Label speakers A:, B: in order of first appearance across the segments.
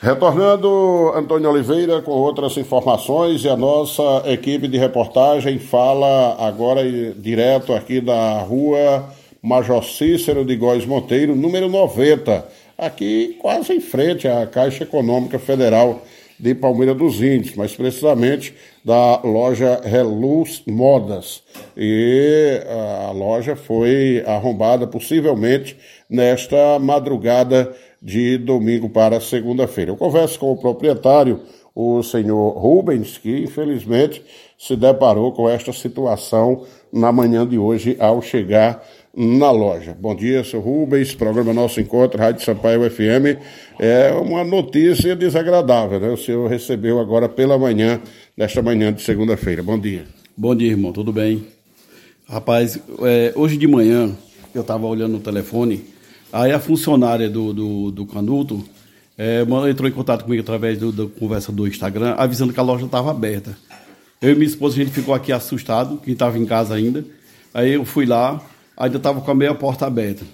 A: Retornando, Antônio Oliveira com outras informações, e a nossa equipe de reportagem fala agora direto aqui da rua Major Cícero de Góes Monteiro, número 90, aqui quase em frente à Caixa Econômica Federal de Palmeira dos Índios, mais precisamente da loja Reluz Modas. E a loja foi arrombada possivelmente nesta madrugada de domingo para segunda-feira. Eu converso com o proprietário, o senhor Rubens, que infelizmente se deparou com esta situação na manhã de hoje ao chegar na loja. Bom dia, senhor Rubens, programa Nosso Encontro, Rádio Sampaio FM. É uma notícia desagradável, né? O senhor recebeu agora pela manhã, nesta manhã de segunda-feira. Bom dia.
B: Bom dia, irmão, tudo bem? Rapaz, hoje de manhã eu estava olhando no telefone. Aí a funcionária do Canuto entrou em contato comigo através da conversa do Instagram, avisando que a loja estava aberta. Eu e minha esposa, a gente ficou aqui assustado, quem estava em casa ainda. Aí eu fui lá, ainda estava com a meia porta aberta,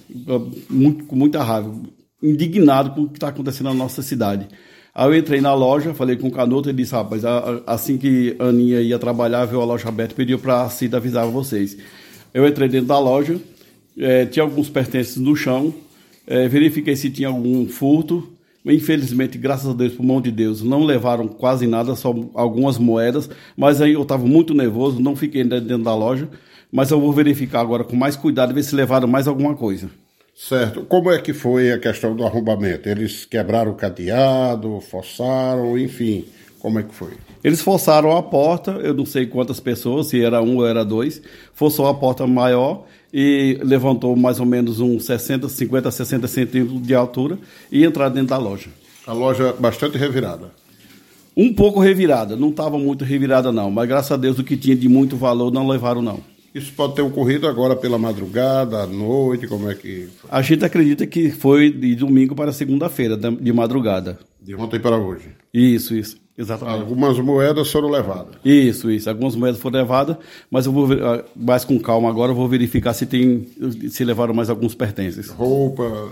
B: com muita raiva, indignado com o que está acontecendo na nossa cidade. Aí eu entrei na loja, falei com o Canuto, ele disse, rapaz, assim que a Aninha ia trabalhar, viu a loja aberta, pediu para a Cida avisar vocês. Eu entrei dentro da loja, tinha alguns pertences no chão, verifiquei se tinha algum furto. Infelizmente, graças a Deus, por mão de Deus, não levaram quase nada, só algumas moedas, mas aí eu estava muito nervoso, não fiquei dentro da loja, mas eu vou verificar agora com mais cuidado, ver se levaram mais alguma coisa.
A: Certo. Como é que foi a questão do arrombamento? Eles quebraram o cadeado, forçaram, enfim, como é que foi?
B: Eles forçaram a porta, eu não sei quantas pessoas, se era um ou era dois, forçou a porta maior e levantou mais ou menos uns 50, 60 centímetros de altura e entraram dentro da loja.
A: A loja bastante revirada?
B: Um pouco revirada, não estava muito revirada não, mas graças a Deus o que tinha de muito valor não levaram não.
A: Isso pode ter ocorrido agora pela madrugada, à noite, como é que foi?
B: A gente acredita que foi de domingo para segunda-feira, de madrugada.
A: De ontem para hoje?
B: Isso, exatamente.
A: Algumas moedas foram levadas?
B: Isso, algumas moedas foram levadas, mas eu vou mais com calma agora, eu vou verificar se levaram mais alguns pertences.
A: Roupa,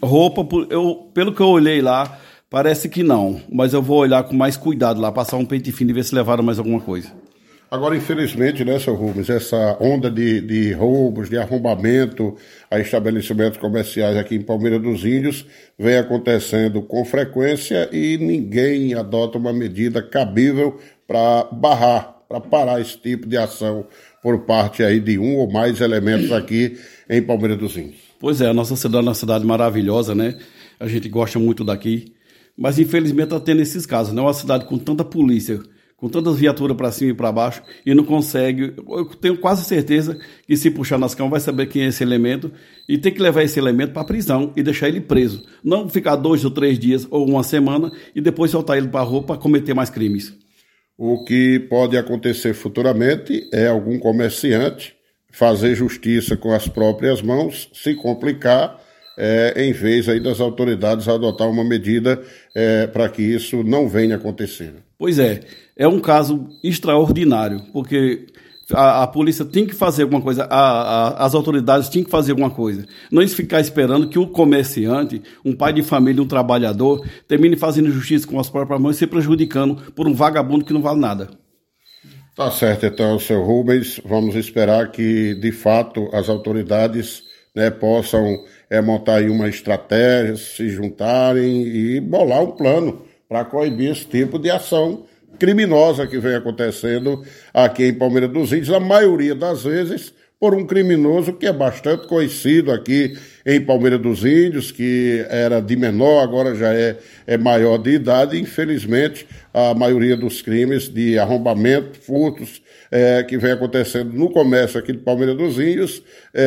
B: pelo que eu olhei lá, parece que não, mas eu vou olhar com mais cuidado lá, passar um pente fino e ver se levaram mais alguma coisa.
A: Agora, infelizmente, né, seu Rubens, essa onda de roubos, de arrombamento a estabelecimentos comerciais aqui em Palmeira dos Índios vem acontecendo com frequência e ninguém adota uma medida cabível para parar esse tipo de ação por parte aí de um ou mais elementos aqui em Palmeira dos Índios.
B: Pois é, a nossa cidade é uma cidade maravilhosa, né? A gente gosta muito daqui, mas infelizmente está tendo esses casos, não é uma cidade com tanta polícia, com tantas viaturas para cima e para baixo, e não consegue. Eu tenho quase certeza que se puxar nas cães vai saber quem é esse elemento e tem que levar esse elemento para a prisão e deixar ele preso. Não ficar 2 ou 3 dias ou uma semana e depois soltar ele para a rua para cometer mais crimes.
A: O que pode acontecer futuramente é algum comerciante fazer justiça com as próprias mãos, se complicar, em vez aí das autoridades adotar uma medida para que isso não venha acontecer.
B: Pois é um caso extraordinário, porque a polícia tem que fazer alguma coisa, as autoridades têm que fazer alguma coisa. Não ficar esperando que o comerciante, um pai de família, um trabalhador, termine fazendo justiça com as próprias mãos e se prejudicando por um vagabundo que não vale nada.
A: Tá certo, então, seu Rubens, vamos esperar que, de fato, as autoridades possam montar aí uma estratégia, se juntarem e bolar um plano para coibir esse tipo de ação criminosa que vem acontecendo aqui em Palmeira dos Índios, a maioria das vezes por um criminoso que é bastante conhecido aqui em Palmeira dos Índios, que era de menor, agora já é maior de idade. Infelizmente, a maioria dos crimes de arrombamento, furtos, que vem acontecendo no comércio aqui de Palmeira dos Índios,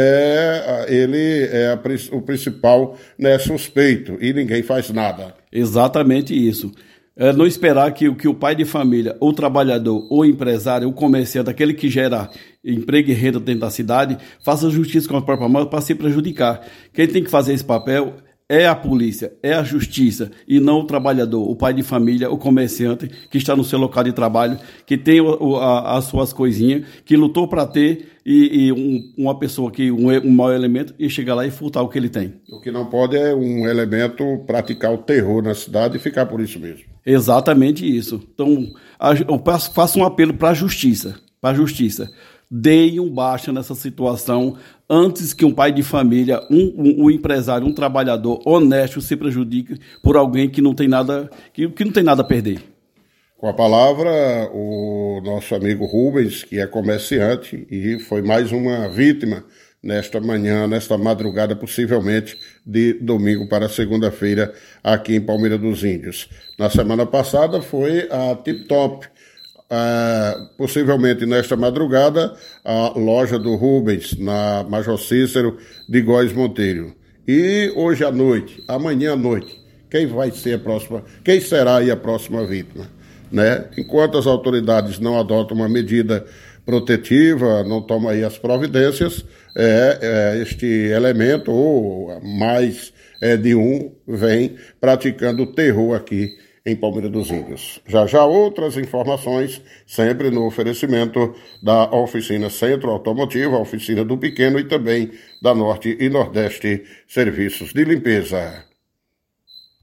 A: ele é o principal suspeito e ninguém faz nada.
B: Exatamente isso. Não esperar que o pai de família, o trabalhador, o empresário, o comerciante, aquele que gera emprego e renda dentro da cidade, faça justiça com a própria mão para se prejudicar. Quem tem que fazer esse papel é a polícia, é a justiça, e não o trabalhador, o pai de família, o comerciante que está no seu local de trabalho, que tem as suas coisinhas, que lutou para ter, uma pessoa um mau elemento, e chegar lá e furtar o que ele tem.
A: O que não pode é um elemento praticar o terror na cidade e ficar por isso mesmo.
B: Exatamente isso. Então, eu faço um apelo para a justiça, deem um baixa nessa situação antes que um pai de família, um empresário, um trabalhador honesto se prejudique por alguém que não tem nada, que não tem nada a perder.
A: Com a palavra, o nosso amigo Rubens, que é comerciante e foi mais uma vítima nesta manhã, nesta madrugada, possivelmente de domingo para segunda-feira, aqui em Palmeira dos Índios. Na semana passada foi a Tip Top. Possivelmente nesta madrugada, a loja do Rubens, na Major Cícero de Góes Monteiro. E hoje à noite, amanhã à noite, quem será aí a próxima vítima? Né? Enquanto as autoridades não adotam uma medida protetiva, não tomam aí as providências, este elemento, ou mais de um, vem praticando terror aqui em Palmeira dos Índios. Já outras informações, sempre no oferecimento da oficina Centro Automotivo, a oficina do Pequeno e também da Norte e Nordeste Serviços de Limpeza.